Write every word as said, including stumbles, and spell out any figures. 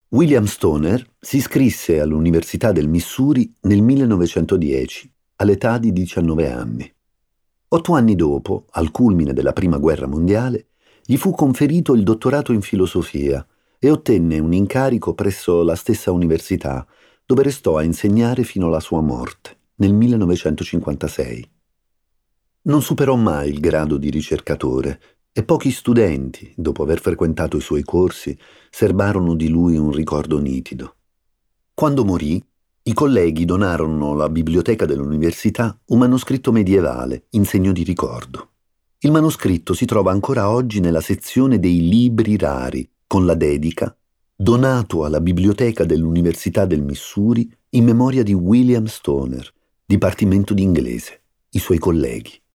William Stoner si iscrisse all'Università del Missouri nel millenovecentodieci, all'età di diciannove anni. Otto anni dopo, al culmine della Prima Guerra Mondiale, gli fu conferito il dottorato in filosofia e ottenne un incarico presso la stessa università, dove restò a insegnare fino alla sua morte, nel millenovecentocinquantasei. Non superò mai il grado di ricercatore e pochi studenti, dopo aver frequentato i suoi corsi, serbarono di lui un ricordo nitido. Quando morì, i colleghi donarono alla biblioteca dell'università un manoscritto medievale in segno di ricordo. Il manoscritto si trova ancora oggi nella sezione dei libri rari, con la dedica «Donato alla biblioteca dell'Università del Missouri in memoria di William Stoner, Dipartimento di Inglese, i suoi colleghi».